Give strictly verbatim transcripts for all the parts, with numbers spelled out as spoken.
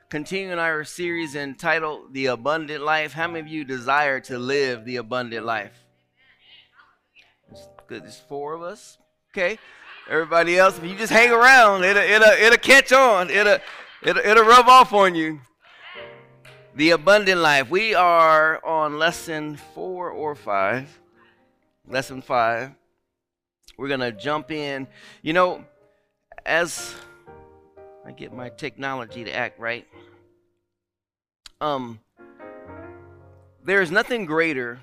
continuing our series entitled The Abundant Life. How many of you desire to live the abundant life? It's good. There's four of us. Okay. Everybody else, if you just hang around, it'll, it'll, it'll catch on. It'll, it'll, it'll rub off on you. The abundant life. We are on lesson four or five. Lesson five. We're going to jump in. You know, as I get my technology to act right, um, there is nothing greater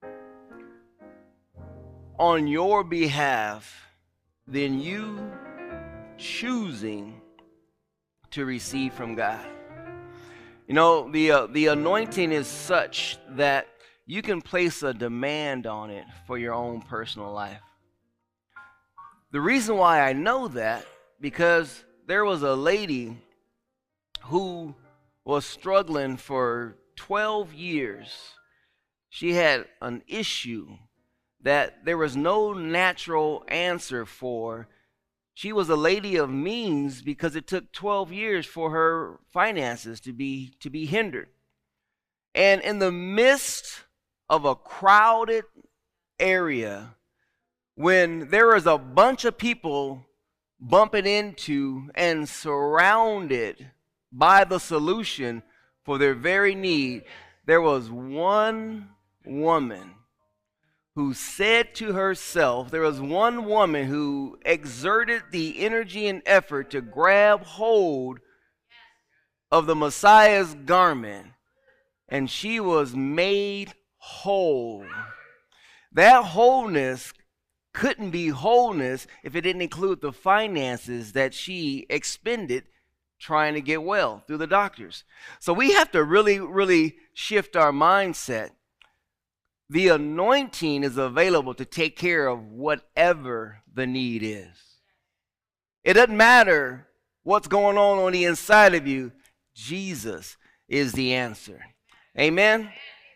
on your behalf than you choosing to receive from God. You know, the uh, the anointing is such that you can place a demand on it for your own personal life. The reason why I know that, because there was a lady who was struggling for twelve years. She had an issue that there was no natural answer for. She was a lady of means because it took twelve years for her finances to be to be hindered. And in the midst of a crowded area, when there was a bunch of people bumping into and surrounded by the solution for their very need, there was one woman who said to herself, there was one woman who exerted the energy and effort to grab hold of the Messiah's garment, and she was made whole. That wholeness couldn't be wholeness if it didn't include the finances that she expended trying to get well through the doctors. So we have to really, really shift our mindset. The anointing is available to take care of whatever the need is. It doesn't matter what's going on on the inside of you. Jesus is the answer. Amen?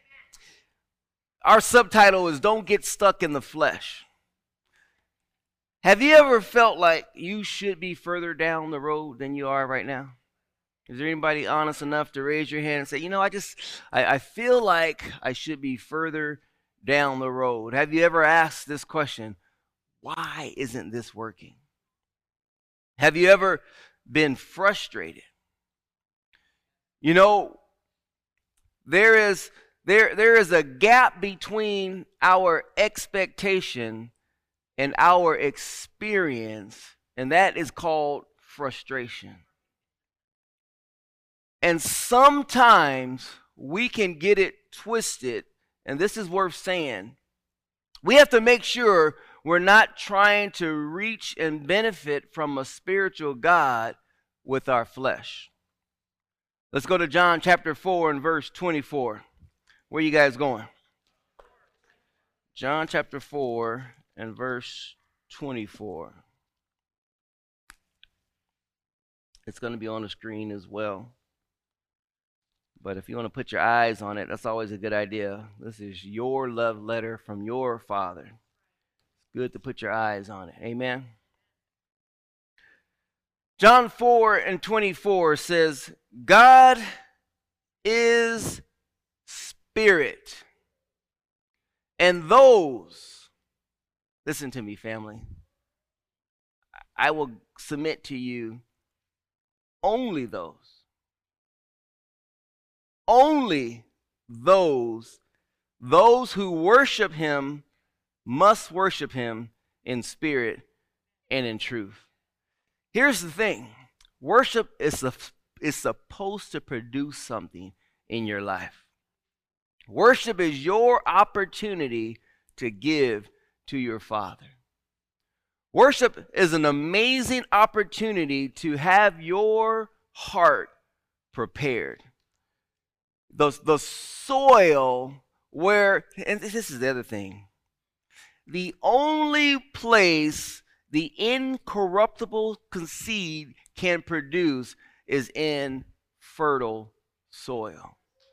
Our subtitle is Don't Get Stuck in the Flesh. Have you ever felt like you should be further down the road than you are right now? Is there anybody honest enough to raise your hand and say, you know, I just, I, I feel like I should be further down the road? Have you ever asked this question, why isn't this working? Have you ever been frustrated? You know, there is, there, there is a gap between our expectation and our experience, and that is called frustration. And sometimes we can get it twisted, and this is worth saying. We have to make sure we're not trying to reach and benefit from a spiritual God with our flesh. Let's go to John chapter four and verse twenty-four. Where are you guys going? John chapter four and verse twenty-four. It's going to be on the screen as well. But if you want to put your eyes on it, that's always a good idea. This is your love letter from your Father. It's good to put your eyes on it. Amen. John four and twenty-four says, God is spirit, and those, listen to me, family, I will submit to you only those, only those, those who worship him must worship him in spirit and in truth. Here's the thing. Worship is, a, is supposed to produce something in your life. Worship is your opportunity to give to your Father. Worship is an amazing opportunity to have your heart prepared. The, the soil where, and this is the other thing, the only place the incorruptible seed can produce is in fertile soil.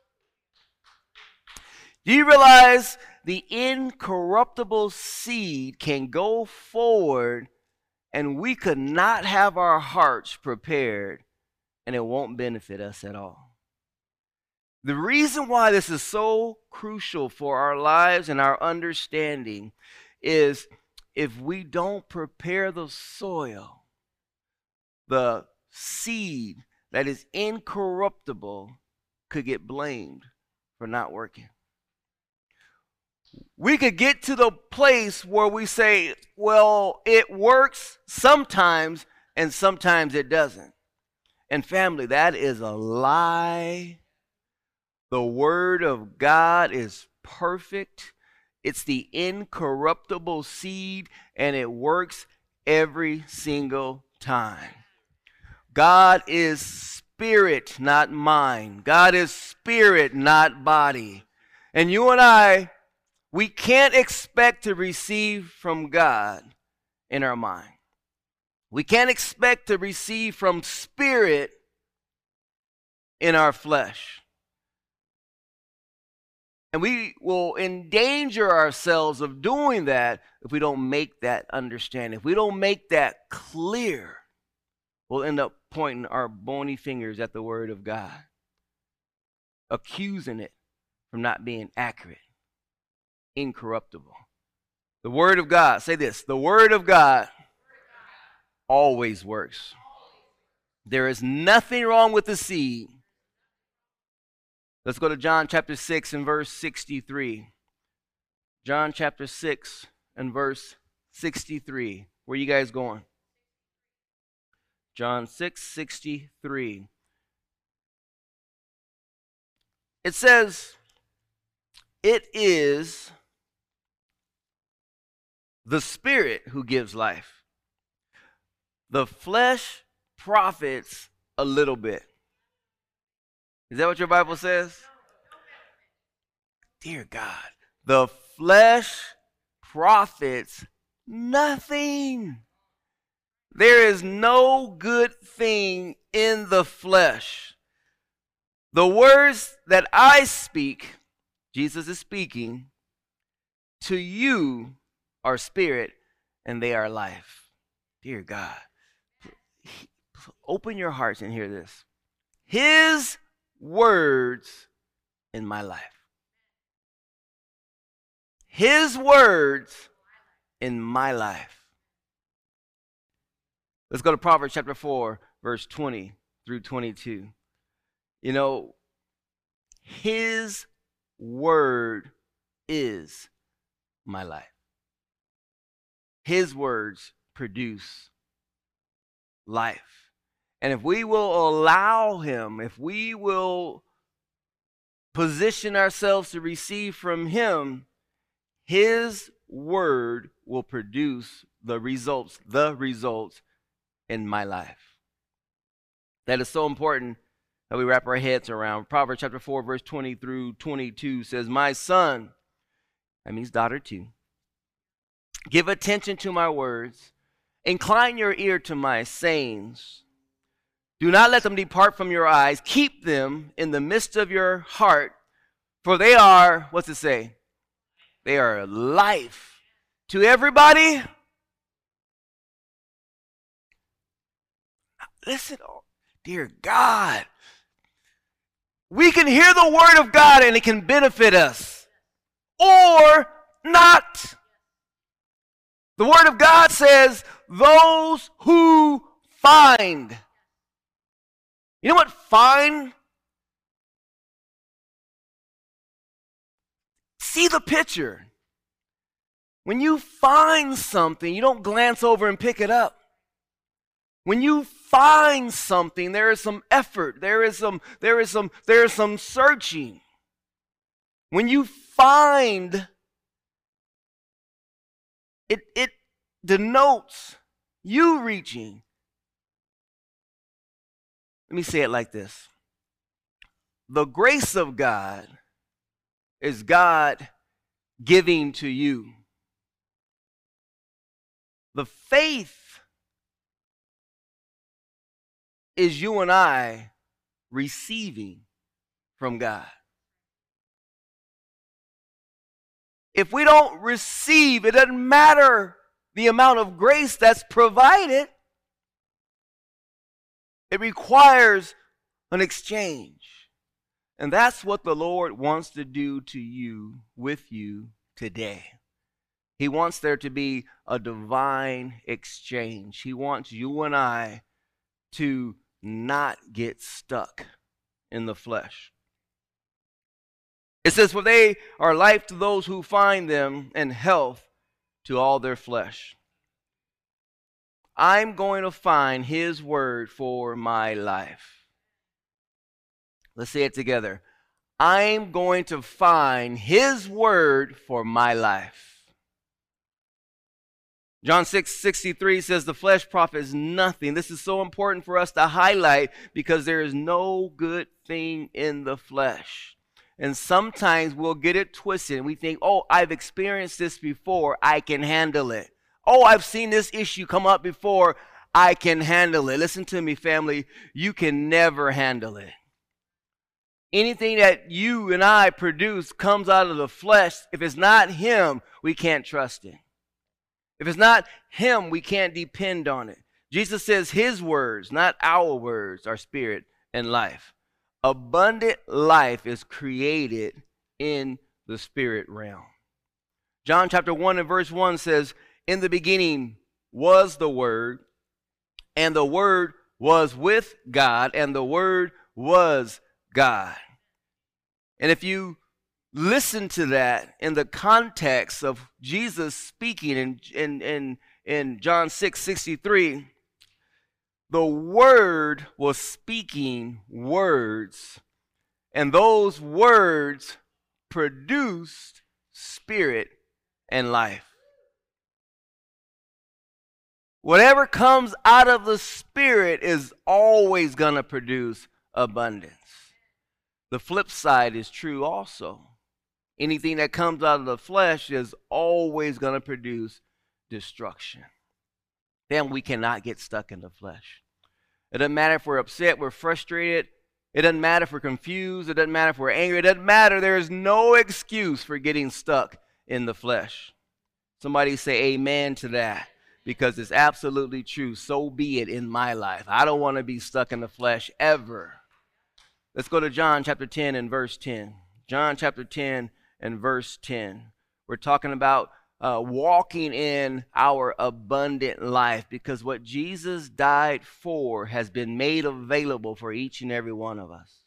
Do you realize the incorruptible seed can go forward and we could not have our hearts prepared and it won't benefit us at all. The reason why this is so crucial for our lives and our understanding is if we don't prepare the soil, the seed that is incorruptible could get blamed for not working. We could get to the place where we say, well, it works sometimes and sometimes it doesn't. And family, that is a lie. The Word of God is perfect. It's the incorruptible seed, and it works every single time. God is spirit, not mind. God is spirit, not body. And you and I, we can't expect to receive from God in our mind. We can't expect to receive from spirit in our flesh. And we will endanger ourselves of doing that if we don't make that understanding. If we don't make that clear, we'll end up pointing our bony fingers at the Word of God, accusing it from not being accurate, incorruptible. The Word of God, say this, the Word of God always works. There is nothing wrong with the seed. Let's go to John chapter six and verse sixty-three. John chapter six and verse sixty-three. Where are you guys going? John six sixty-three. It says, it is the Spirit who gives life. The flesh profits a little bit. Is that what your Bible says? Dear God, the flesh profits nothing. There is no good thing in the flesh. The words that I speak, Jesus is speaking, to you are spirit and they are life. Dear God, open your hearts and hear this. His words in my life. His words in my life. Let's go to Proverbs chapter four, verse twenty through twenty-two. You know, His word is my life. His words produce life. And if we will allow Him, if we will position ourselves to receive from Him, His word will produce the results, the results in my life. That is so important that we wrap our heads around. Proverbs chapter four, verse twenty through twenty-two says, my son, that means daughter too, give attention to my words, incline your ear to my sayings. Do not let them depart from your eyes. Keep them in the midst of your heart, for they are, what's it say? They are life to everybody. Listen, oh, dear God, we can hear the word of God and it can benefit us or not. The word of God says, those who find. You know what find? See the picture. When you find something, you don't glance over and pick it up. When you find something, there is some effort, there is some, there is some, there is some searching. When you find, it, it denotes you reaching. Let me say it like this. The grace of God is God giving to you. The faith is you and I receiving from God. If we don't receive, it doesn't matter the amount of grace that's provided. It requires an exchange. And that's what the Lord wants to do to you, with you today. He wants there to be a divine exchange. He wants you and I to not get stuck in the flesh. It says, for they are life to those who find them, and health to all their flesh. I'm going to find His word for my life. Let's say it together. I'm going to find His word for my life. John six sixty-three says the flesh profits nothing. This is so important for us to highlight because there is no good thing in the flesh. And sometimes we'll get it twisted and we think, oh, I've experienced this before, I can handle it. Oh, I've seen this issue come up before, I can handle it. Listen to me, family, you can never handle it. Anything that you and I produce comes out of the flesh. If it's not Him, we can't trust it. If it's not Him, we can't depend on it. Jesus says His words, not our words, are spirit and life. Abundant life is created in the spirit realm. John chapter one and verse one says, in the beginning was the Word, and the Word was with God, and the Word was God. And if you listen to that in the context of Jesus speaking in, in, in, in John six sixty-three, the Word was speaking words, and those words produced spirit and life. Whatever comes out of the Spirit is always going to produce abundance. The flip side is true also. Anything that comes out of the flesh is always going to produce destruction. Then we cannot get stuck in the flesh. It doesn't matter if we're upset, we're frustrated. It doesn't matter if we're confused. It doesn't matter if we're angry. It doesn't matter. There is no excuse for getting stuck in the flesh. Somebody say amen to that, because it's absolutely true. So be it in my life. I don't want to be stuck in the flesh ever. Let's go to John chapter ten and verse ten. John chapter ten and verse ten. We're talking about uh, walking in our abundant life, because what Jesus died for has been made available for each and every one of us.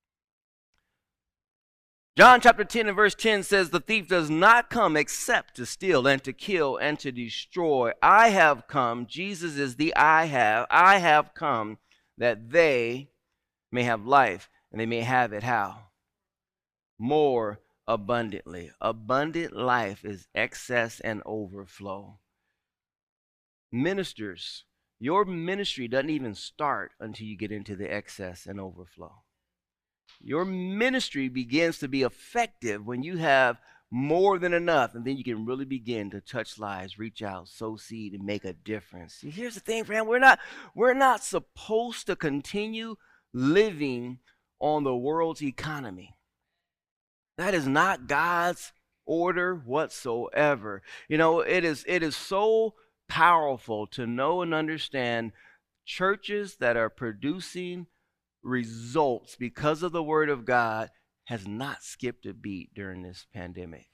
John chapter ten and verse ten says, the thief does not come except to steal and to kill and to destroy. I have come, Jesus is the I have, I have come that they may have life, and they may have it how? More abundantly. Abundant life is excess and overflow. Ministers, your ministry doesn't even start until you get into the excess and overflow. Your ministry begins to be effective when you have more than enough, and then you can really begin to touch lives, reach out, sow seed, and make a difference. See, here's the thing, friend, we're not, we're not supposed to continue living on the world's economy. That is not God's order whatsoever. You know, it is, it is so powerful to know and understand churches that are producing results because of the Word of God has not skipped a beat during this pandemic.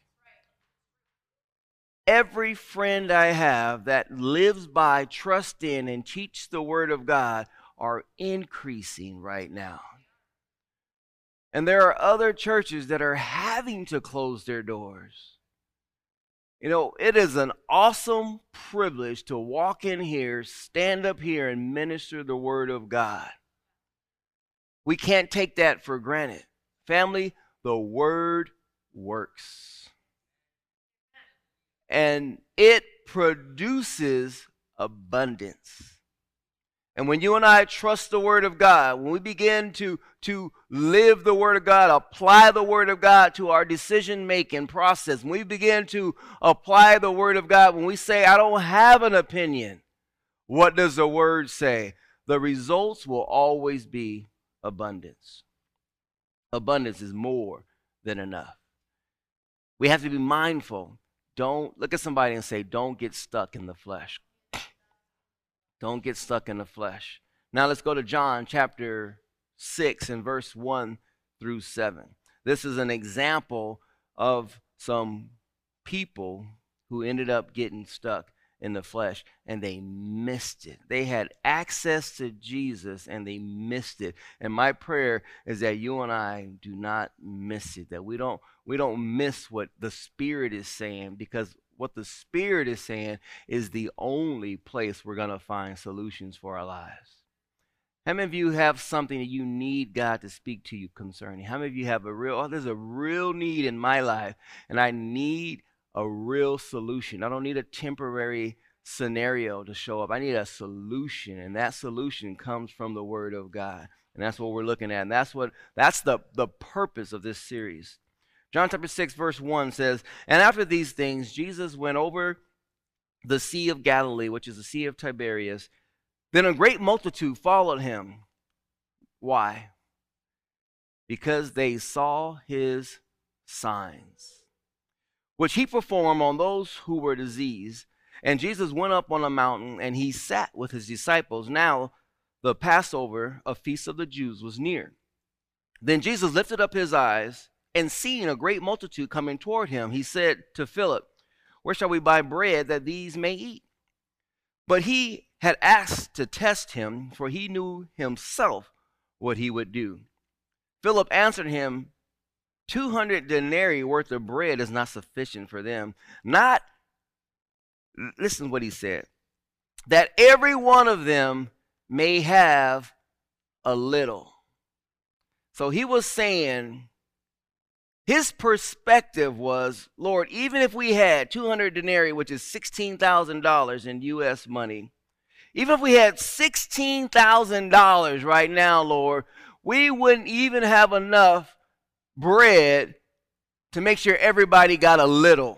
Every friend I have that lives by, trust in, and teach the Word of God are increasing right now. And there are other churches that are having to close their doors. You know, it is an awesome privilege to walk in here, stand up here, and minister the Word of God. We can't take that for granted. Family, the Word works. And it produces abundance. And when you and I trust the Word of God, when we begin to, to live the Word of God, apply the Word of God to our decision-making process, when we begin to apply the Word of God, when we say, I don't have an opinion, what does the Word say? The results will always be abundance. Abundance is more than enough. We have to be mindful. Don't look at somebody and say, don't get stuck in the flesh. Don't get stuck in the flesh. Now let's go to John chapter six and verse one through seven. This is an example of some people who ended up getting stuck in the flesh, and they missed it. They had access to Jesus, and they missed it. And my prayer is that you and I do not miss it, that we don't we don't miss what the Spirit is saying, because what the Spirit is saying is the only place we're going to find solutions for our lives. How many of you have something that you need God to speak to you concerning? How many of you have a real, oh, there's a real need in my life, and I need a real solution. I don't need a temporary scenario to show up. I need a solution, and that solution comes from the Word of God. And that's what we're looking at. And that's what that's the, the purpose of this series. John chapter six, verse one says, "And after these things, Jesus went over the Sea of Galilee," which is the Sea of Tiberias. "Then a great multitude followed him." Why? "Because they saw his signs, which he performed on those who were diseased. And Jesus went up on a mountain, and he sat with his disciples. Now the Passover, a feast of the Jews, was near. Then Jesus lifted up his eyes, and seeing a great multitude coming toward him, he said to Philip, 'Where shall we buy bread that these may eat?' But he had asked to test him, for he knew himself what he would do. Philip answered him, Two hundred denarii worth of bread is not sufficient for them. Not, listen to what he said, that every one of them may have a little." So he was saying, his perspective was, Lord, even if we had two hundred denarii, which is sixteen thousand dollars in U S money, even if we had sixteen thousand dollars right now, Lord, we wouldn't even have enough bread to make sure everybody got a little.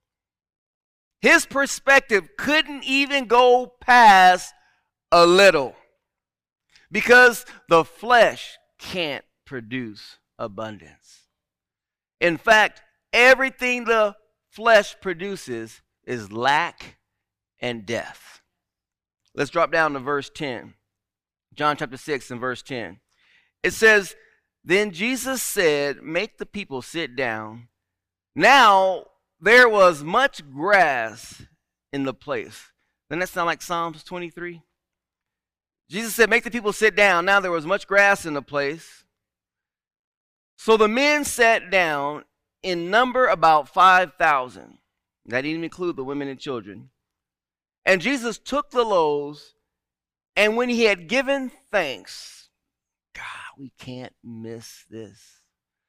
His perspective couldn't even go past a little, because the flesh can't produce abundance. In fact, everything the flesh produces is lack and death. Let's drop down to verse ten. John chapter six and verse ten. It says, "Then Jesus said, 'Make the people sit down.' Now there was much grass in the place." Doesn't that sound like Psalms twenty-three? Jesus said, "Make the people sit down." Now there was much grass in the place. So the men sat down, in number about five thousand. That didn't include the women and children. And Jesus took the loaves, and when he had given thanks, God, we can't miss this.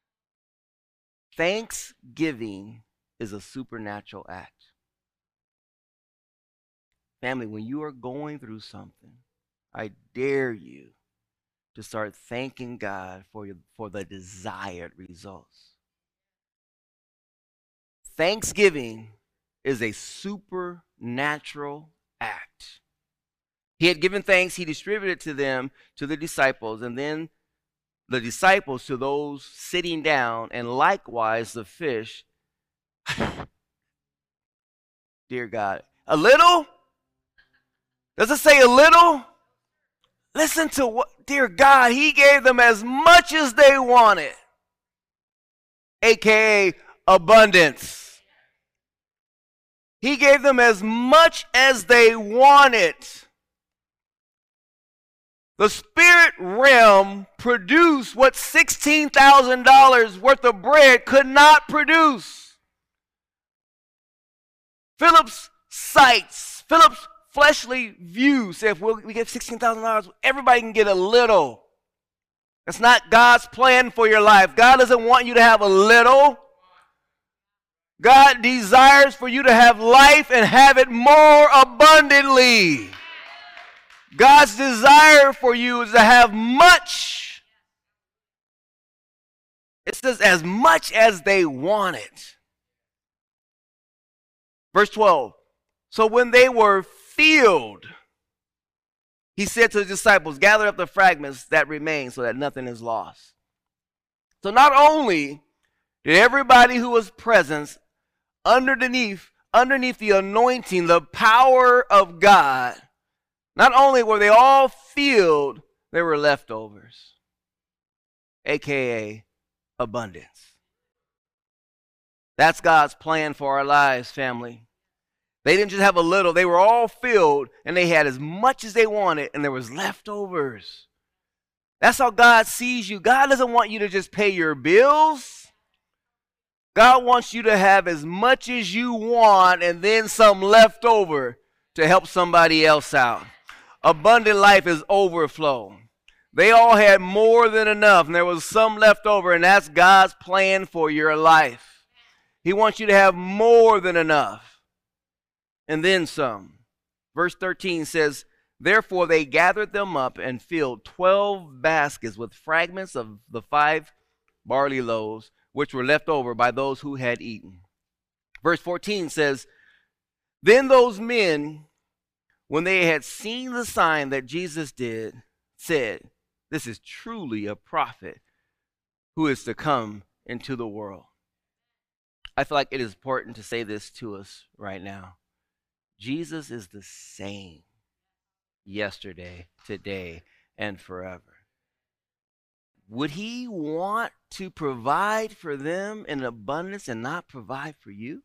Thanksgiving is a supernatural act. Family, when you are going through something, I dare you to start thanking God for, your, for the desired results. Thanksgiving is a supernatural act. He had given thanks, he distributed to them, to the disciples, and then the disciples to those sitting down, and likewise the fish. Dear God, a little? Does it say a little? Listen to what, dear God, he gave them as much as they wanted, aka abundance. He gave them as much as they wanted. The spirit realm produced what sixteen thousand dollars worth of bread could not produce. Philip's sights, Philip's fleshly view said, if we get sixteen thousand dollars, everybody can get a little. That's not God's plan for your life. God doesn't want you to have a little. God desires for you to have life and have it more abundantly. God's desire for you is to have much. It says as much as they want it. Verse twelve. So when they were filled, he said to the disciples, gather up the fragments that remain so that nothing is lost. So not only did everybody who was present underneath, underneath the anointing, the power of God, Not only were they all filled, there were leftovers, A K A abundance. That's God's plan for our lives, family. They didn't just have a little. They were all filled, and they had as much as they wanted, and there was leftovers. That's how God sees you. God doesn't want you to just pay your bills. God wants you to have as much as you want and then some left over to help somebody else out. Abundant life is overflow. They all had more than enough, and there was some left over, and that's God's plan for your life. He wants you to have more than enough and then some. Verse thirteen says, therefore they gathered them up and filled twelve baskets with fragments of the five barley loaves, which were left over by those who had eaten. Verse fourteen says, then those men, when they had seen the sign that Jesus did, said, this is truly a prophet who is to come into the world. I feel like it is important to say this to us right now. Jesus is the same yesterday, today, and forever. Would he want to provide for them in abundance and not provide for you?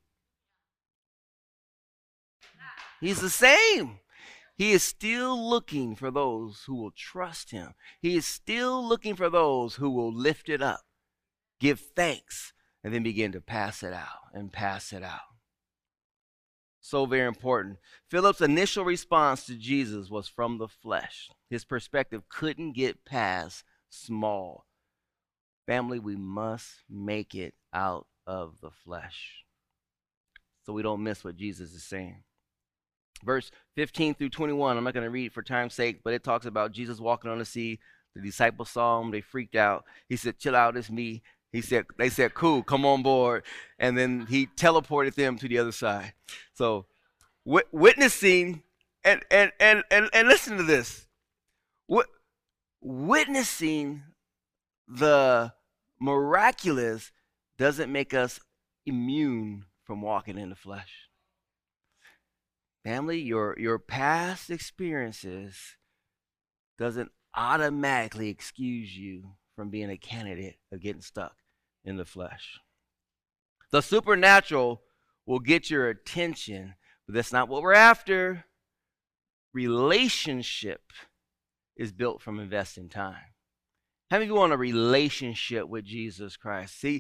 He's the same. He is still looking for those who will trust him. He is still looking for those who will lift it up, give thanks, and then begin to pass it out and pass it out. So very important. Philip's initial response to Jesus was from the flesh. His perspective couldn't get past small. Family, we must make it out of the flesh so we don't miss what Jesus is saying. Verse fifteen through twenty-one, I'm not going to read it for time's sake, but it talks about Jesus walking on the sea. The disciples saw him. They freaked out. He said, chill out, it's me. He said, they said, cool, come on board. And then he teleported them to the other side. So w- witnessing, and, and, and, and, and listen to this. W- witnessing the miraculous doesn't make us immune from walking in the flesh. Family, your, your past experiences doesn't automatically excuse you from being a candidate of getting stuck in the flesh. The supernatural will get your attention, but that's not what we're after. Relationship is built from investing time. How many of you want a relationship with Jesus Christ? See,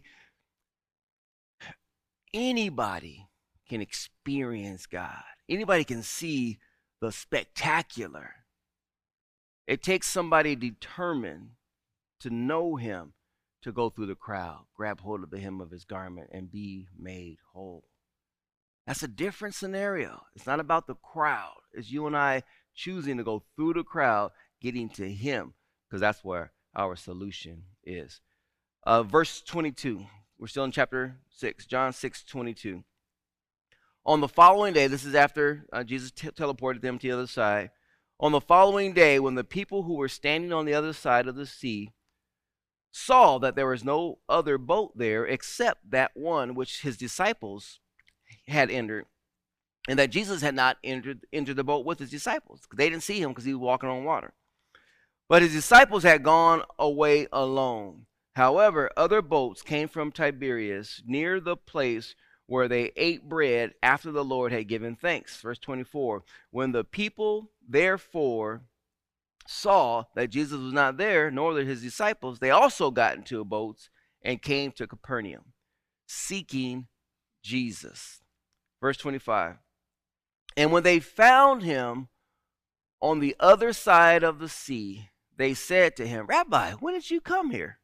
anybody can experience God. Anybody can see the spectacular. It takes somebody determined to know him to go through the crowd, grab hold of the hem of his garment, and be made whole. That's a different scenario. It's not about the crowd. It's you and I choosing to go through the crowd, getting to him, because that's where our solution is. Uh, verse twenty-two. We're still in chapter six, John six twenty-two. On the following day, this is after uh, Jesus t- teleported them to the other side. On the following day, when the people who were standing on the other side of the sea saw that there was no other boat there except that one which his disciples had entered, and that Jesus had not entered, entered the boat with his disciples. They didn't see him because he was walking on water. But his disciples had gone away alone. However, other boats came from Tiberias near the place where they ate bread after the Lord had given thanks. Verse twenty-four, when the people therefore saw that Jesus was not there, nor his disciples, they also got into boats and came to Capernaum, seeking Jesus. Verse twenty-five, and when they found him on the other side of the sea, they said to him, Rabbi, when did you come here?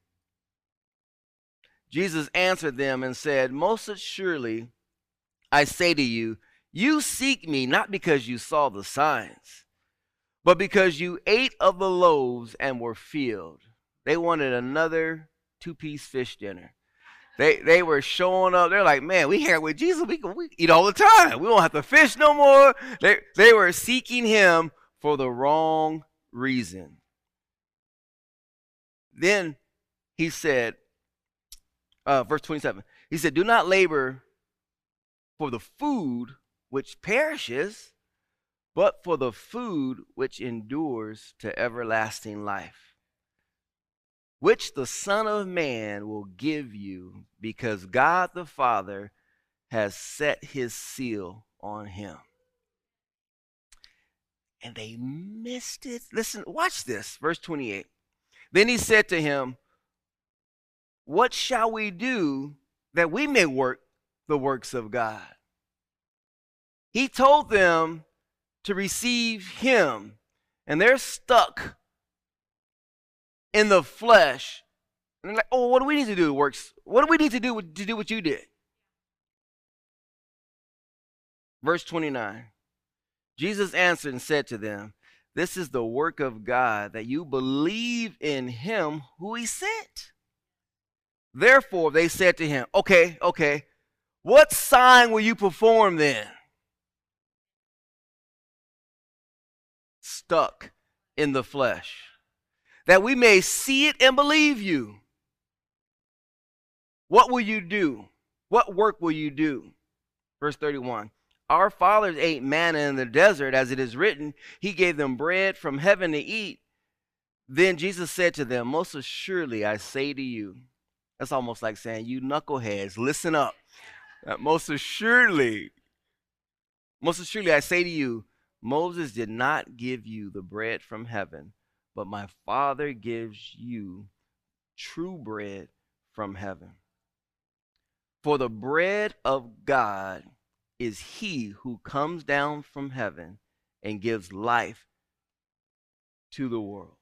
Jesus answered them and said, most assuredly, I say to you, you seek me not because you saw the signs, but because you ate of the loaves and were filled. They wanted another two-piece fish dinner. They they were showing up. They're like, man, we here with Jesus. We can we eat all the time. We don't have to fish no more. They, they were seeking him for the wrong reason. Then he said, Uh, verse twenty-seven, he said, do not labor for the food which perishes, but for the food which endures to everlasting life, which the Son of Man will give you, because God the Father has set his seal on him. And they missed it. Listen, watch this, verse twenty-eight. Then he said to him, what shall we do that we may work the works of God? He told them to receive him, and they're stuck in the flesh. And they're like, oh, what do we need to do to works? What do we need to do to do what you did? Verse twenty-nine. Jesus answered and said to them, this is the work of God, that you believe in him who he sent. Therefore, they said to him, okay, okay, what sign will you perform then? Stuck in the flesh, that we may see it and believe you. What will you do? What work will you do? Verse thirty-one. Our fathers ate manna in the desert, as it is written, he gave them bread from heaven to eat. Then Jesus said to them, most assuredly I say to you, that's almost like saying, you knuckleheads, listen up. Uh, most assuredly, most assuredly I say to you, Moses did not give you the bread from heaven, but my Father gives you true bread from heaven. For the bread of God is he who comes down from heaven and gives life to the world.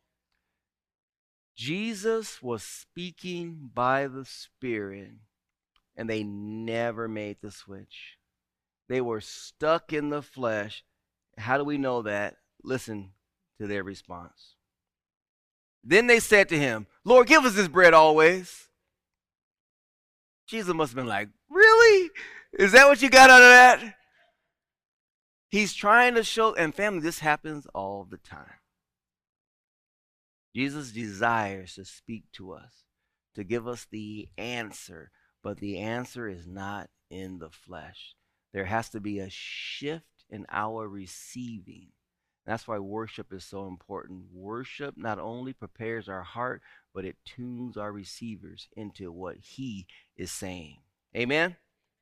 Jesus was speaking by the Spirit, and they never made the switch. They were stuck in the flesh. How do we know that? Listen to their response. Then they said to him, Lord, give us this bread always. Jesus must have been like, really? Is that what you got out of that? He's trying to show, and family, this happens all the time. Jesus desires to speak to us, to give us the answer, but the answer is not in the flesh. There has to be a shift in our receiving. That's why worship is so important. Worship not only prepares our heart, but it tunes our receivers into what he is saying. Amen?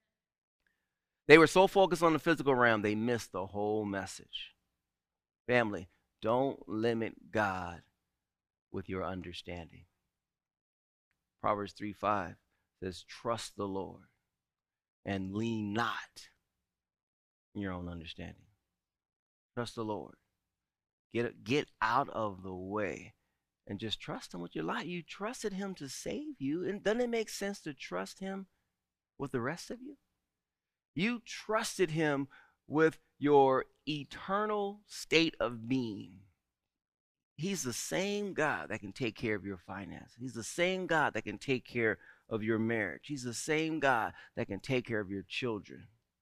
They were so focused on the physical realm, they missed the whole message. Family, don't limit God with your understanding. Proverbs three five says, trust the Lord and lean not in your own understanding. Trust the Lord. Get, get out of the way and just trust him with your life. You trusted him to save you. And doesn't it make sense to trust him with the rest of you? You trusted him with your eternal state of being. He's the same God that can take care of your finances. He's the same God that can take care of your marriage. He's the same God that can take care of your children.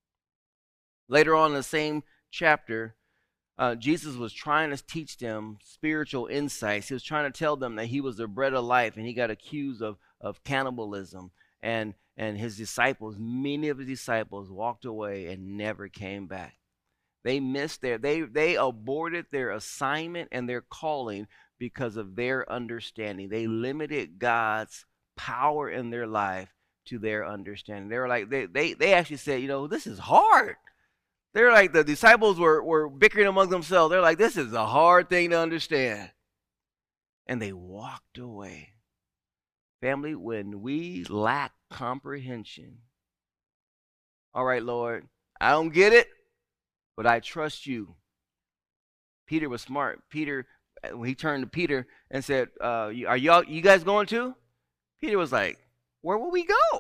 Later on in the same chapter, uh, Jesus was trying to teach them spiritual insights. He was trying to tell them that he was the bread of life, and he got accused of, of cannibalism. And, and his disciples, many of his disciples, walked away and never came back. They missed their, they, they aborted their assignment and their calling because of their understanding. They limited God's power in their life to their understanding. They were like, they, they, they actually said, you know, this is hard. They're like, the disciples were, were bickering among themselves. They're like, this is a hard thing to understand. And they walked away. Family, when we lack comprehension, all right, Lord, I don't get it, but I trust you. Peter was smart. Peter, when he turned to Peter and said, uh, are y'all, you guys going too? Peter was like, where will we go?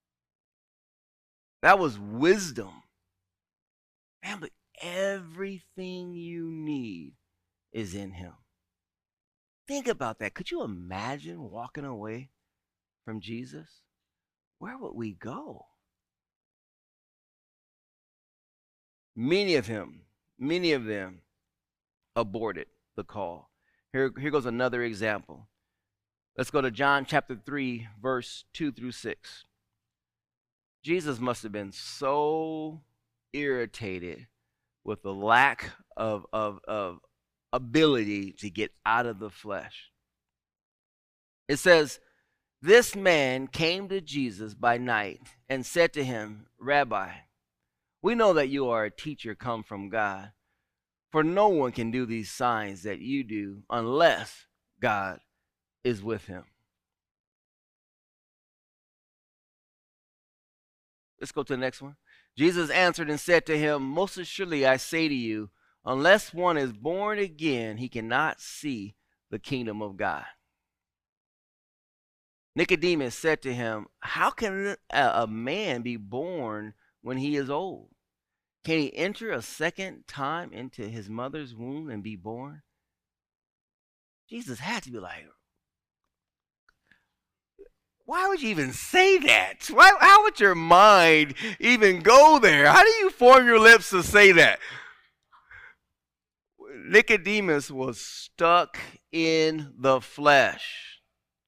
That was wisdom. Family, everything you need is in him. Think about that. Could you imagine walking away from Jesus? Where would we go? Many of him, many of them aborted the call. Here, here goes another example. Let's go to John chapter three, verse two through six. Jesus must have been so irritated with the lack of, of, of ability to get out of the flesh. It says, this man came to Jesus by night and said to him, Rabbi, we know that you are a teacher come from God, for no one can do these signs that you do unless God is with him. Let's go to the next one. Jesus answered and said to him, most assuredly I say to you, unless one is born again, he cannot see the kingdom of God. Nicodemus said to him, how can a man be born when he is old? Can he enter a second time into his mother's womb and be born? Jesus had to be like, why would you even say that? Why, how would your mind even go there? How do you form your lips to say that? Nicodemus was stuck in the flesh.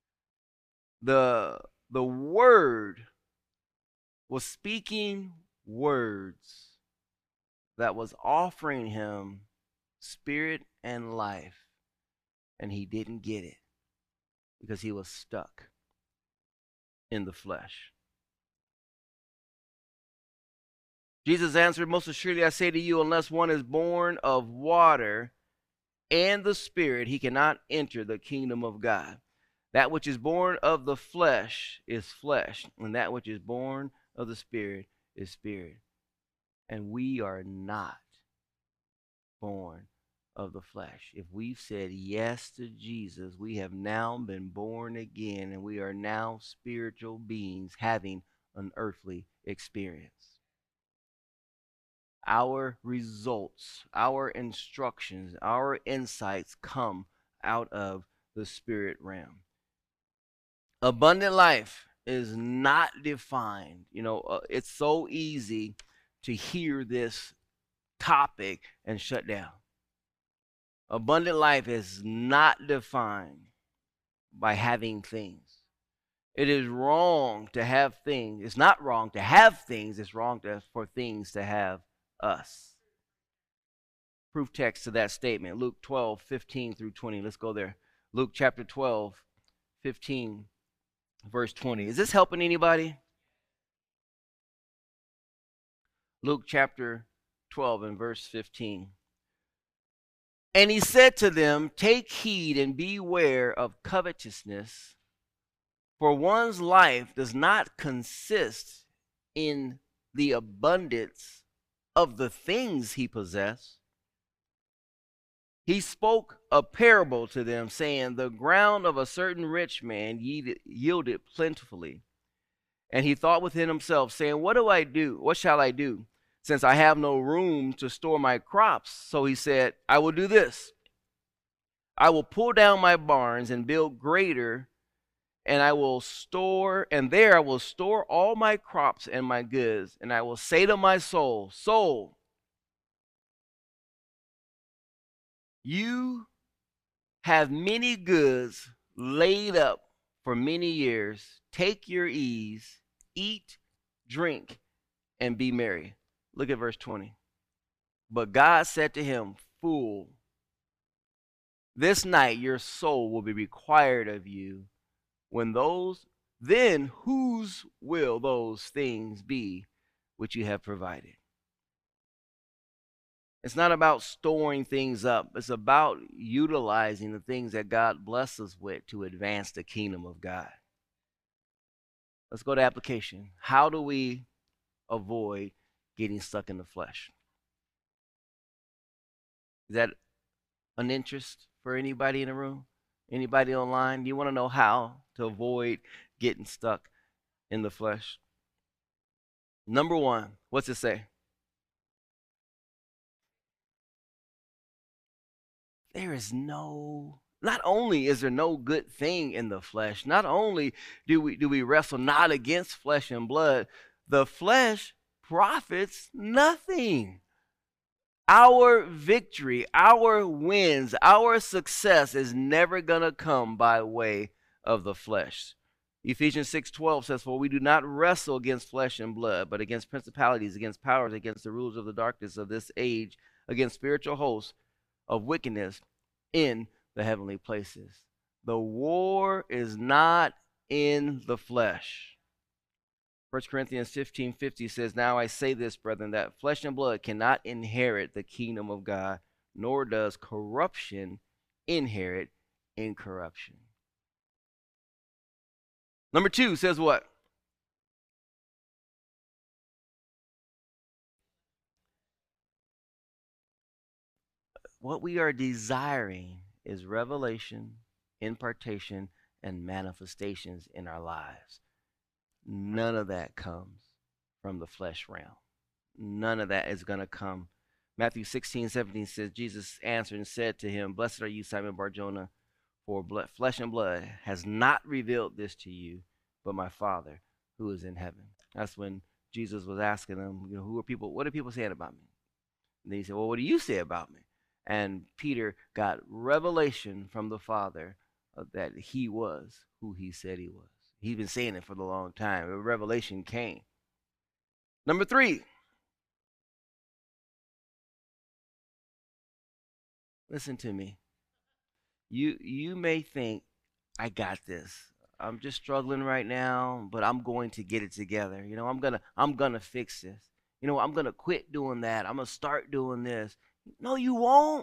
The, the word was speaking words that was offering him spirit and life, and he didn't get it because he was stuck in the flesh. Jesus answered, most assuredly I say to you, unless one is born of water and the Spirit, he cannot enter the kingdom of God. That which is born of the flesh is flesh, and that which is born of the Spirit is spirit. And we are not born of the flesh. If we've said yes to Jesus, we have now been born again, and we are now spiritual beings having an earthly experience. Our results, our instructions, our insights come out of the spirit realm. Abundant life is not defined. You know, uh, it's so easy to hear this topic and shut down. Abundant life is not defined by having things. It is wrong to have things. It's not wrong to have things. It's wrong to, for things to have us. Proof text to that statement, Luke twelve, fifteen through twenty. Let's go there. Luke chapter twelve, fifteen, verse twenty. Is this helping anybody? Luke chapter twelve and verse fifteen. And he said to them, take heed and beware of covetousness, for one's life does not consist in the abundance of the things he possessed. He spoke a parable to them, saying, the ground of a certain rich man yielded plentifully. And he thought within himself, saying, what do I do? What shall I do, since I have no room to store my crops? So he said, I will do this. I will pull down my barns and build greater, and I will store, and there I will store all my crops and my goods. And I will say to my soul, soul, you have many goods laid up for many years. Take your ease, eat, drink, and be merry. Look at verse twenty. But God said to him, fool, this night your soul will be required of you. When those, then whose will those things be which you have provided? It's not about storing things up. It's about utilizing the things that God blesses us with to advance the kingdom of God. Let's go to application. How do we avoid getting stuck in the flesh? Is that an interest for anybody in the room? Anybody online? Do you want to know how to avoid getting stuck in the flesh? Number one, what's it say? There is no, not only is there no good thing in the flesh, not only do we do we wrestle not against flesh and blood, the flesh profits nothing. Our victory, our wins, our success is never going to come by way of the flesh. Ephesians six twelve says, for we do not wrestle against flesh and blood, but against principalities, against powers, against the rulers of the darkness of this age, against spiritual hosts of wickedness in the heavenly places. The war is not in the flesh. First Corinthians fifteen fifty says, now I say this, brethren, that flesh and blood cannot inherit the kingdom of God, nor does corruption inherit incorruption. Number two says what? What we are desiring is revelation, impartation, and manifestations in our lives. None of that comes from the flesh realm. None of that is going to come. Matthew sixteen seventeen says, Jesus answered and said to him, blessed are you, Simon Bar-Jonah, for blood, flesh and blood has not revealed this to you, but my Father who is in heaven. That's when Jesus was asking them, you know, who are people, what are people saying about me? And then he said, well, what do you say about me? And Peter got revelation from the Father uh, that he was who he said he was. He's been saying it for a long time. A revelation came. Number three. Listen to me. You you may think, I got this. I'm just struggling right now, but I'm going to get it together. You know, I'm gonna I'm gonna fix this. You know, I'm gonna quit doing that. I'm gonna start doing this. No, you won't.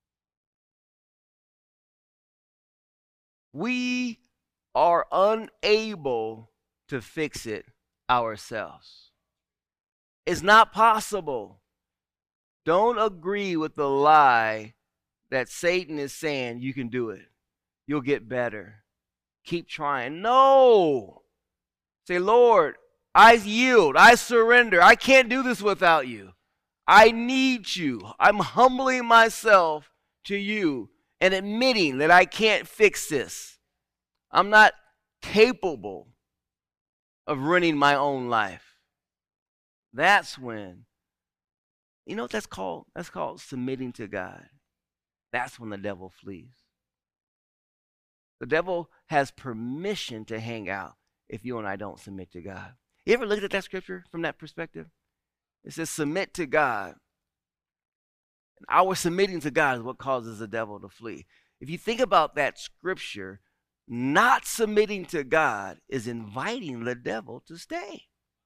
We are unable to fix it ourselves. It's not possible. Don't agree with the lie that Satan is saying you can do it. You'll get better. Keep trying. No. Say, Lord, I yield. I surrender. I can't do this without you. I need you. I'm humbling myself to you and admitting that I can't fix this. I'm not capable of running my own life. That's when, you know what that's called? That's called submitting to God. That's when the devil flees. The devil has permission to hang out if you and I don't submit to God. You ever looked at that scripture from that perspective? It says submit to God. And our submitting to God is what causes the devil to flee. If you think about that scripture, not submitting to God is inviting the devil to stay.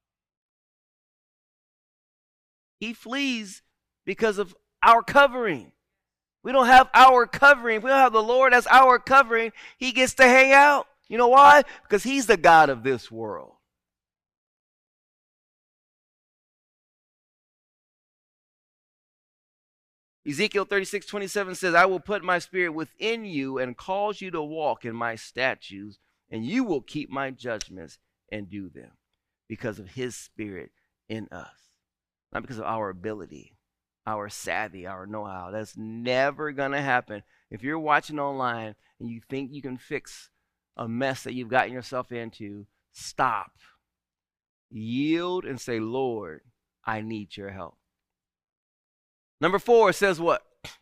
He flees because of our covering. We don't have our covering. If we don't have the Lord as our covering, he gets to hang out. You know why? Because he's the God of this world. Ezekiel thirty-six twenty-seven says, I will put my spirit within you and cause you to walk in my statutes, and you will keep my judgments and do them because of his spirit in us. Not because of our ability, our savvy, our know-how. That's never going to happen. If you're watching online and you think you can fix a mess that you've gotten yourself into, stop. Yield and say, Lord, I need your help. Number four says what?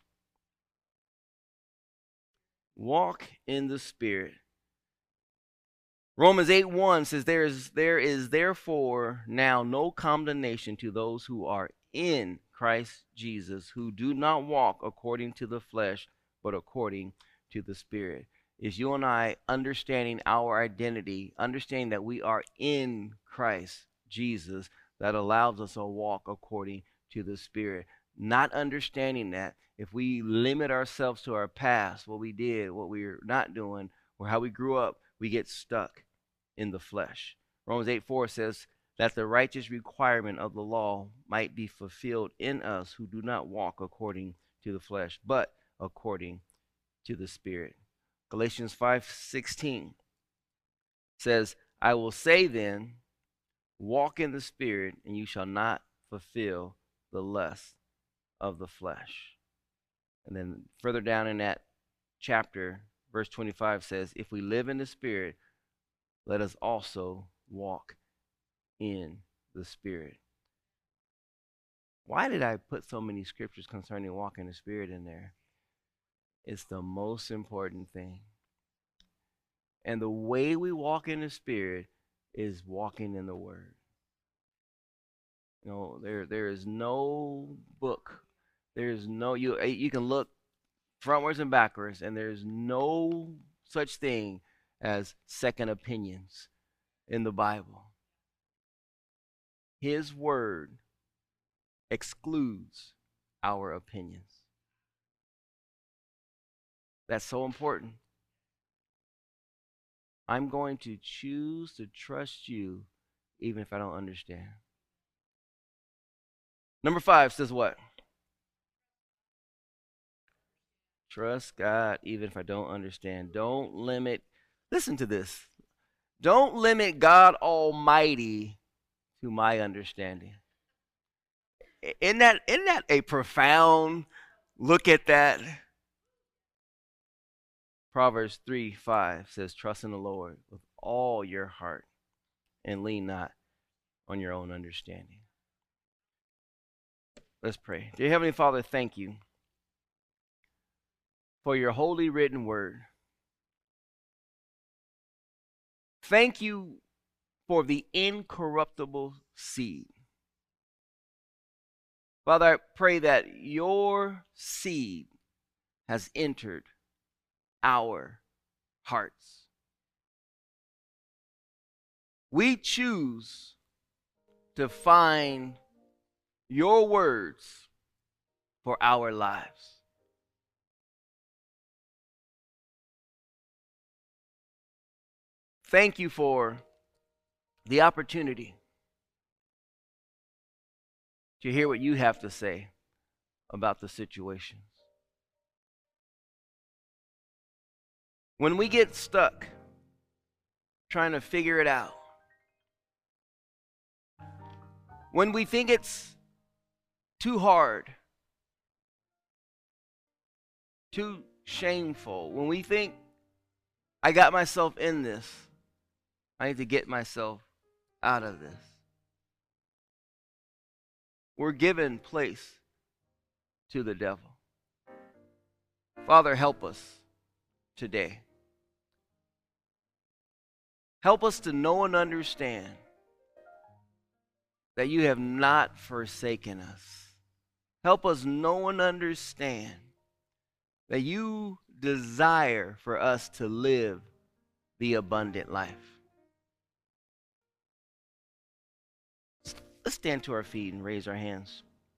Walk in the Spirit. Romans eight one says, there is, there is therefore now no condemnation to those who are in Christ Jesus, who do not walk according to the flesh, but according to the Spirit. Is you and I understanding our identity, understanding that we are in Christ Jesus, that allows us to walk according to the Spirit. Not understanding that, if we limit ourselves to our past, what we did, what we're not doing, or how we grew up, we get stuck in the flesh. Romans eight four says that the righteous requirement of the law might be fulfilled in us who do not walk according to the flesh, but according to the Spirit. Galatians five sixteen says, I will say then, walk in the Spirit, and you shall not fulfill the lust of the flesh. And then further down in that chapter, verse twenty-five says, if we live in the Spirit, let us also walk in the Spirit. Why did I put so many scriptures concerning walking in the Spirit in there? It's the most important thing. And the way we walk in the Spirit is walking in the Word. You know, there there is no book. There is no you you can look frontwards and backwards, and there's no such thing as second opinions in the Bible. His Word excludes our opinions. That's so important. I'm going to choose to trust you even if I don't understand. Number five says what? Trust God even if I don't understand. Don't limit, listen to this. Don't limit God Almighty to my understanding. Isn't that, isn't that a profound look at that? Proverbs three five says, trust in the Lord with all your heart and lean not on your own understanding. Let's pray. Dear Heavenly Father, thank you for your holy written word. Thank you for the incorruptible seed. Father, I pray that your seed has entered our hearts. We choose to find your words for our lives. Thank you for the opportunity to hear what you have to say about the situations. When we get stuck trying to figure it out, when we think it's too hard, too shameful, when we think I got myself in this, I need to get myself out of this, we're given place to the devil. Father, help us today. Help us to know and understand that you have not forsaken us. Help us know and understand that you desire for us to live the abundant life. Let's stand to our feet and raise our hands.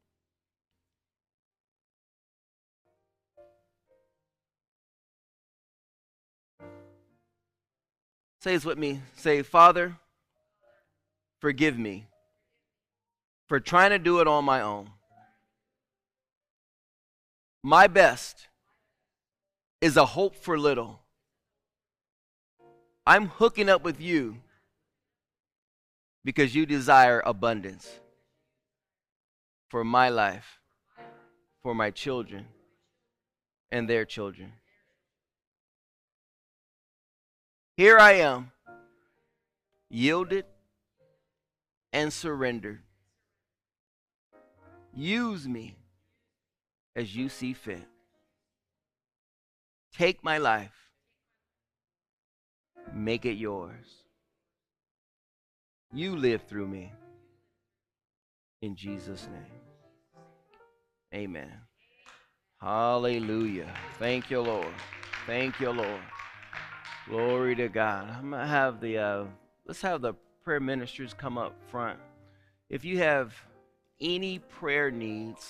Say this with me. Say, Father, forgive me for trying to do it on my own. My best is a hope for little. I'm hooking up with you because you desire abundance for my life, for my children, and their children. Here I am, yielded and surrendered. Use me as you see fit. Take my life, make it yours. You live through me. In Jesus' name, amen. Hallelujah. Thank you, Lord. Thank you, Lord. Glory to God. I'm going to have the, uh, let's have the prayer ministers come up front. If you have any prayer needs,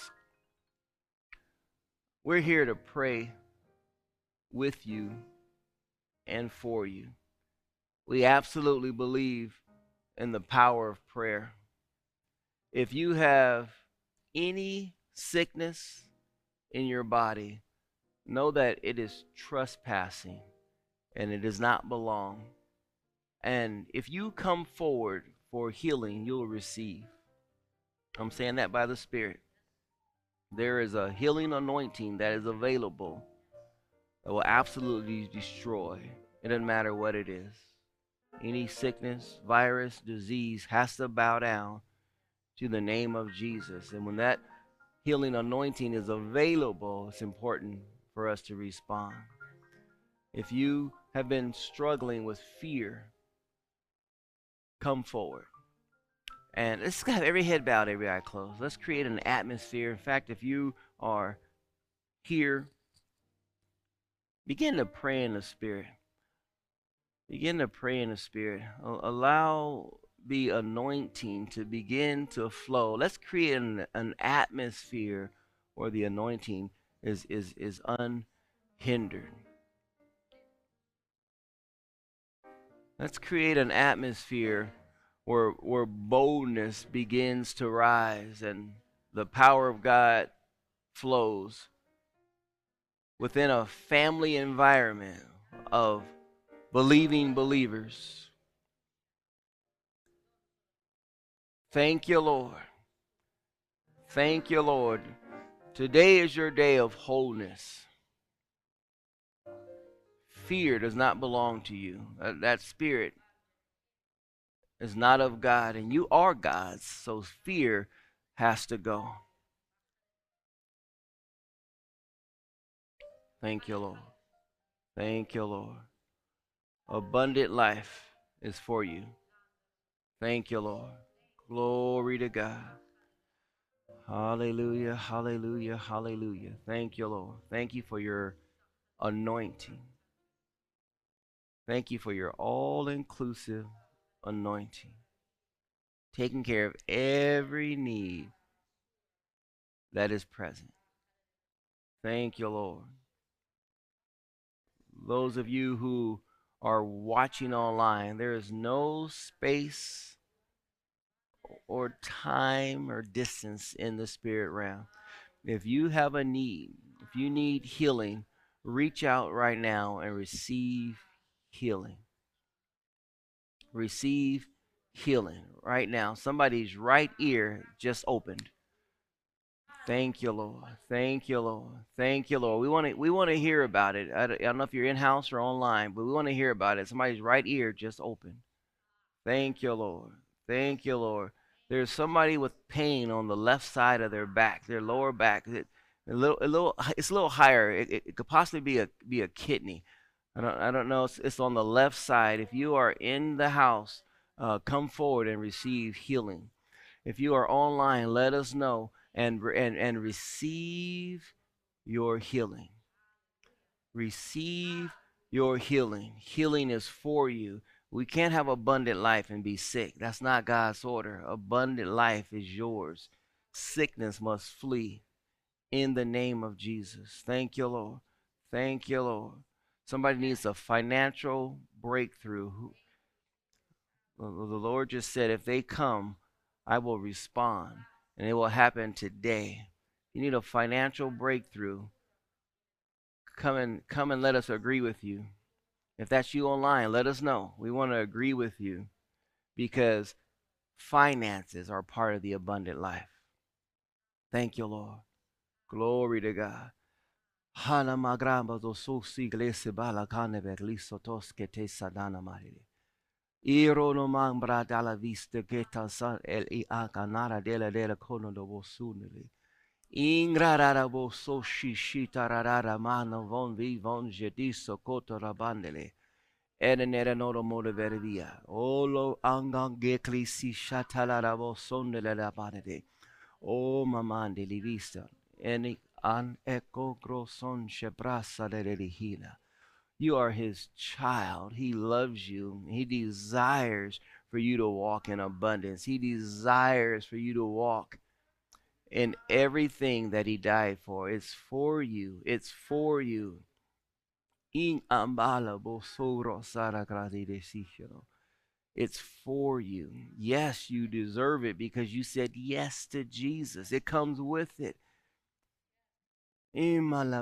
we're here to pray with you and for you. We absolutely believe in the power of prayer. If you have any sickness in your body, know that it is trespassing and it does not belong. And if you come forward for healing, you'll receive. I'm saying that by the Spirit. There is a healing anointing that is available that will absolutely destroy. It doesn't matter what it is. Any sickness, virus, disease has to bow down to the name of Jesus. And when that healing anointing is available, it's important for us to respond. If you have been struggling with fear, come forward. And let's have every head bowed, every eye closed. Let's create an atmosphere. In fact, if you are here, begin to pray in the Spirit. Begin to pray in the Spirit. Allow the anointing to begin to flow. Let's create an, an atmosphere where the anointing is, is, is unhindered. Let's create an atmosphere where, where boldness begins to rise and the power of God flows within a family environment of believing believers. Thank you, Lord. Thank you, Lord. Today is your day of wholeness. Fear does not belong to you. That, that spirit is not of God, and you are God's, so fear has to go. Thank you, Lord. Thank you, Lord. Abundant life is for you. Thank you, Lord. Glory to God. Hallelujah, hallelujah, hallelujah. Thank you, Lord. Thank you for your anointing. Thank you for your all-inclusive anointing, taking care of every need that is present. Thank you, Lord. Those of you who are watching online, there is no space or time or distance in the spirit realm. If you have a need, if you need healing, reach out right now and receive healing. Receive healing right now. Somebody's right ear just opened. Thank you, Lord. Thank you, Lord. Thank you, Lord. We want to we want to hear about it. I don't, I don't know if you're in house or online, but we want to hear about it. Somebody's right ear just opened. Thank you, Lord. Thank you, Lord. There's somebody with pain on the left side of their back, their lower back. It, a little, a little, it's a little higher. It, it, it could possibly be a be a kidney. I don't, I don't know. It's, it's on the left side. If you are in the house, uh, come forward and receive healing. If you are online, let us know and and and receive your healing. Receive your healing. Healing is for you. We can't have abundant life and be sick. That's not God's order. Abundant life is yours. Sickness must flee in the name of Jesus. Thank you, Lord. Thank you, Lord. Somebody needs a financial breakthrough. The Lord just said, if they come, I will respond, and it will happen today. You need a financial breakthrough. Come and come and let us agree with you. If that's you online, let us know. We want to agree with you because finances are part of the abundant life. Thank you, Lord. Glory to God. Iro no mambra dalla vista che sa el I acanara della della cono do bosunili. Ingrarara boso shishitarara mano von vi von jediso kotorabandele. Enenera noro mode vervia. Olo angang geklisi shatalara bosondele la banede. O mamande li vista. Eni an eco groson shebrasa de lihina. You are his child. He loves you. He desires for you to walk in abundance. He desires for you to walk in everything that he died for. It's for you. It's for you. It's for you. Yes, you deserve it because you said yes to Jesus. It comes with it. Thank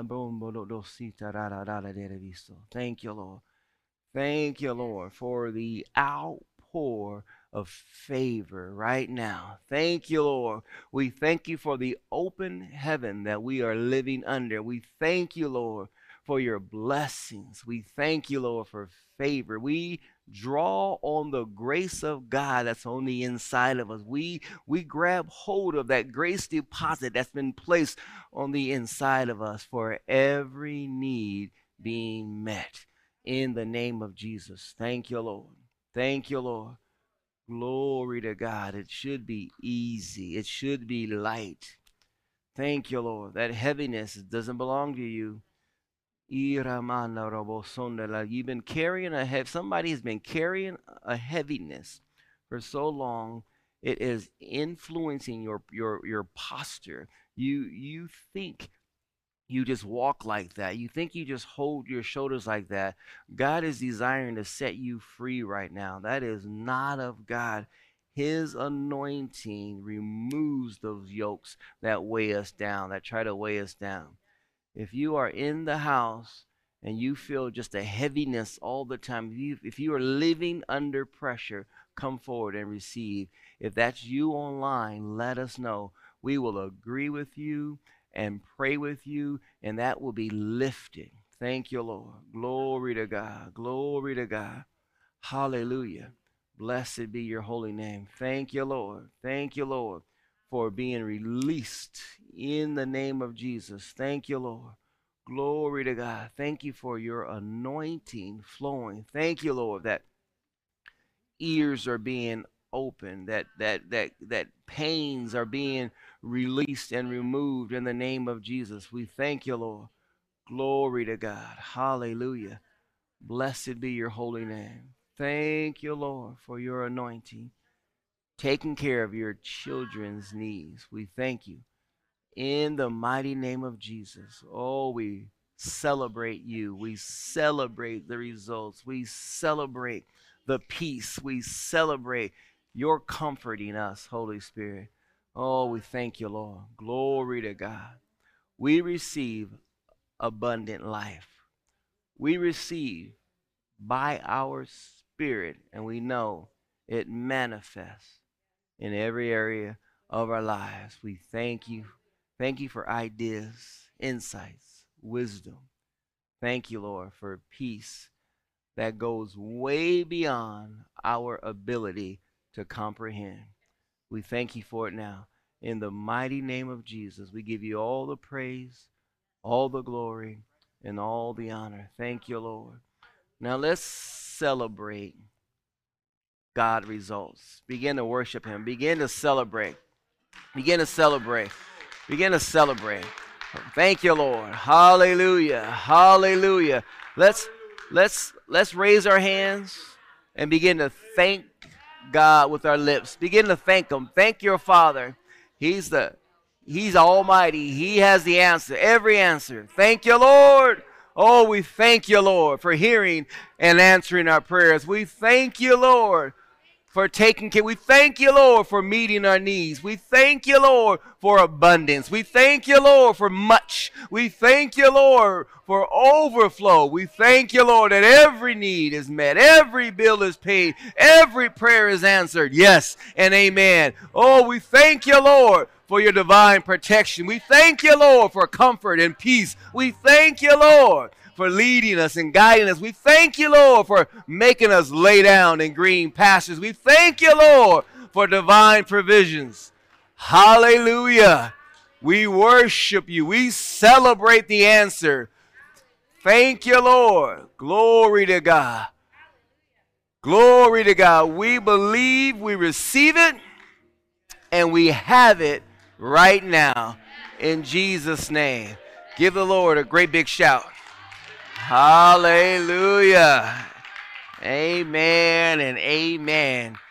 you, Lord. Thank you, Lord, for the outpour of favor right now. Thank you, Lord. We thank you for the open heaven that we are living under. We thank you, Lord, for your blessings. We thank you, Lord, for favor. We draw on the grace of God that's on the inside of us. We we grab hold of that grace deposit that's been placed on the inside of us for every need being met. in the name of Jesus. Thank you, Lord. Thank you, Lord. Glory to God. It should be easy. It should be light. Thank you, Lord. That heaviness doesn't belong to you. You've been carrying a heavy, somebody has been carrying a heaviness for so long. It is influencing your your your posture. You you think you just walk like that. You think you just hold your shoulders like that. God is desiring to set you free right now. That is not of God. His anointing removes those yokes that weigh us down, that try to weigh us down. If you are in the house and you feel just a heaviness all the time, if you, if you are living under pressure, come forward and receive. If that's you online, let us know. We will agree with you and pray with you, and that will be lifted. Thank you, Lord. Glory to God. Glory to God. Hallelujah. Blessed be your holy name. Thank you, Lord. Thank you, Lord, for being released in the name of Jesus. Thank you, Lord. Glory to God. Thank you for your anointing flowing. Thank you, Lord, that ears are being opened, that that that that pains are being released and removed in the name of Jesus. We thank you, Lord. Glory to God. Hallelujah. Blessed be your holy name. Thank you, Lord, for your anointing, taking care of your children's needs. We thank you in the mighty name of Jesus. Oh, we celebrate you. We celebrate the results. We celebrate the peace. We celebrate your comforting us, Holy Spirit. Oh, we thank you, Lord. Glory to God. We receive abundant life. We receive by our spirit, and we know it manifests in every area of our lives. We thank you. Thank you for ideas, insights, wisdom. Thank you, Lord, for peace that goes way beyond our ability to comprehend. We thank you for it now. In the mighty name of Jesus, we give you all the praise, all the glory, and all the honor. Thank you, Lord. Now let's celebrate God results. Begin to worship him. Begin to celebrate. Begin to celebrate. Begin to celebrate. Thank you, Lord. Hallelujah. Hallelujah. Let's let's let's raise our hands and begin to thank God with our lips. Begin to thank him. Thank your Father. He's the He's almighty. He has the answer, every answer. Thank you, Lord. Oh, we thank you, Lord, for hearing and answering our prayers. We thank you, Lord, for taking care. We thank you, Lord, for meeting our needs. We thank you, Lord, for abundance. We thank you, Lord, for much. We thank you, Lord, for overflow. We thank you, Lord, that every need is met. Every bill is paid. Every prayer is answered. Yes and amen. Oh, we thank you, Lord, for your divine protection. We thank you, Lord, for comfort and peace. We thank you, Lord, for leading us and guiding us. We thank you, Lord, for making us lay down in green pastures. We thank you, Lord, for divine provisions. Hallelujah. We worship you. We celebrate the answer. Thank you, Lord. Glory to God. Glory to God. We believe, we receive it, and we have it right now in Jesus' name. Give the Lord a great big shout. Hallelujah. Amen and amen.